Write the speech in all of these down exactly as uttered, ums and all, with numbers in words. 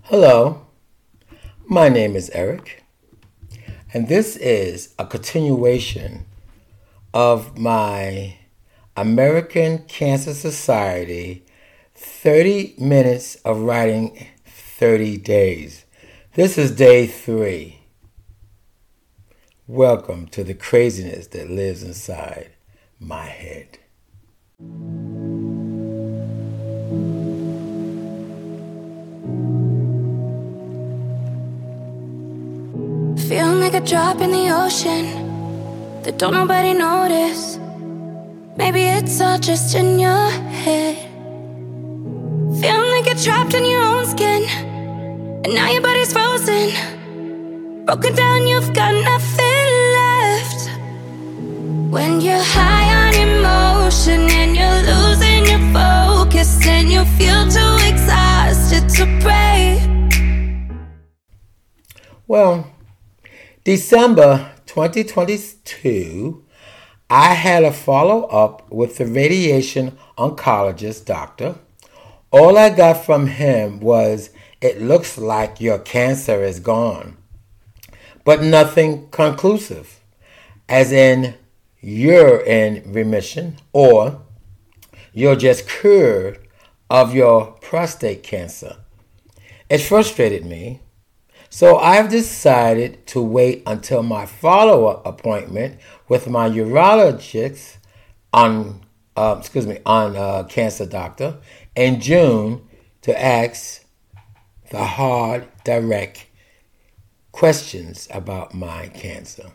Hello, my name is Eric, and this is a continuation of my American Cancer Society thirty minutes of writing thirty days. This is day three. Welcome to the craziness that lives inside my head. Feeling like a drop in the ocean that don't nobody notice. Maybe it's all just in your head. Feeling like you're trapped in your own skin, and now your body's frozen. Broken down, you've got nothing left. When you're high on emotion and you're losing your focus, and you feel too exhausted to pray. Well, December twenty twenty-two, I had a follow-up with the radiation oncologist doctor. All I got from him was, "It looks like your cancer is gone," but nothing conclusive, as in you're in remission or you're just cured of your prostate cancer. It frustrated me. So I've decided to wait until my follow-up appointment with my urologist on, uh, excuse me, on uh, cancer doctor in June to ask the hard, direct questions about my cancer.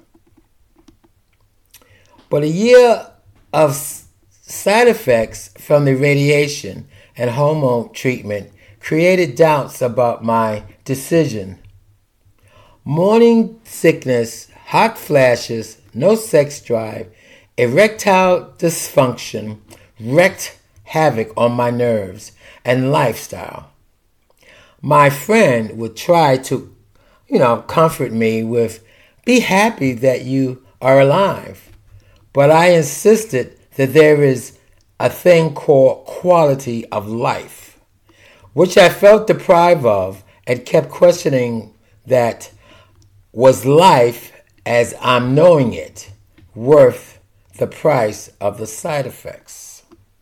But a year of side effects from the radiation and hormone treatment created doubts about my decision. Morning sickness, hot flashes, no sex drive, erectile dysfunction wreaked havoc on my nerves and lifestyle. My friend would try to, you know, comfort me with, "Be happy that you are alive." But I insisted that there is a thing called quality of life, which I felt deprived of and kept questioning that. Was life, as I'm knowing it, worth the price of the side effects?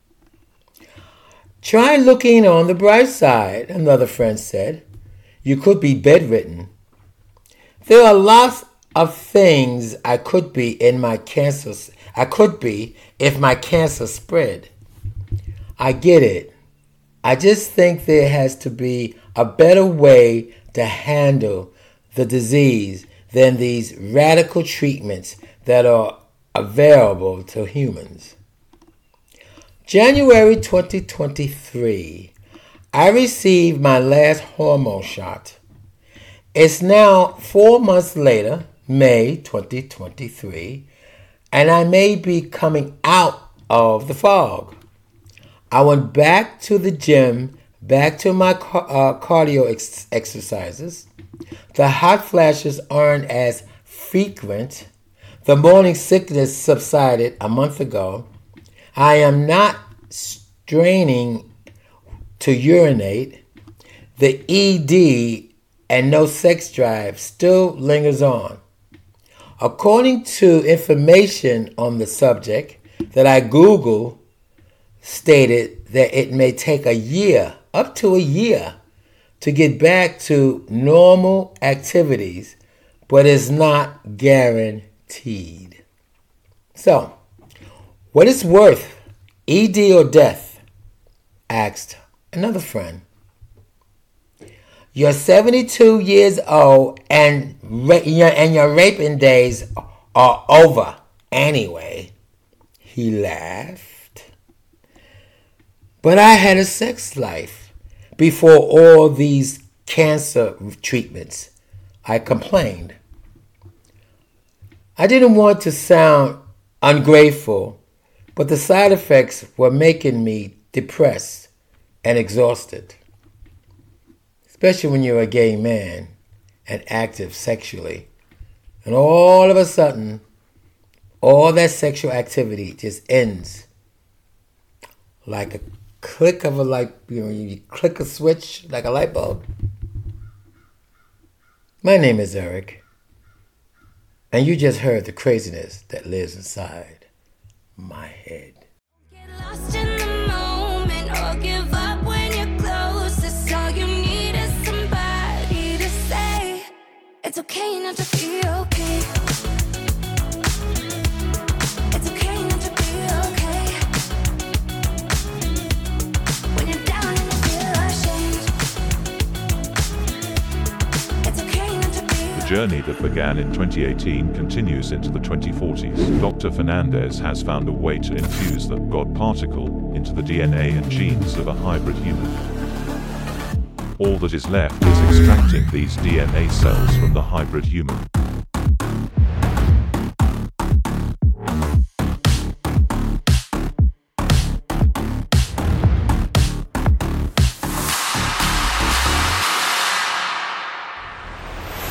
Try looking on the bright side, another friend said. You could be bedridden. There are lots of things I could be in my cancer. I could be if my cancer spread. I get it. I just think there has to be a better way to handle the disease than these radical treatments that are available to humans. January twenty twenty-three, I received my last hormone shot. It's now four months later, May twenty twenty-three, and I may be coming out of the fog. I went back to the gym, back to my uh, cardio ex- exercises. The hot flashes aren't as frequent. The morning sickness subsided a month ago. I am not straining to urinate. The E D and no sex drive still lingers on. According to information on the subject that I Googled, stated that it may take a year, up to a year, to get back to normal activities, but is not guaranteed. So, what is worth, E D or death? Asked another friend. You're seventy-two years old and, ra- and your raping days are over anyway. He laughed. But I had a sex life before all these cancer treatments, I complained. I didn't want to sound ungrateful, but the side effects were making me depressed and exhausted, especially when you're a gay man and active sexually. And all of a sudden, all that sexual activity just ends like a click of a light, you know, you click a switch like a light bulb, My name is Eric, and you just heard the craziness that lives inside my head. Get lost in the moment or give up when you're closest. All you need is somebody to say it's okay not to be okay. It's okay not to be okay. When you're down and you feel ashamed. It's okay not to be okay. The journey that began in twenty eighteen continues into the twenty forties. Doctor Fernandez has found a way to infuse the God particle into the D N A and genes of a hybrid human. All that is left is extracting these D N A cells from the hybrid human.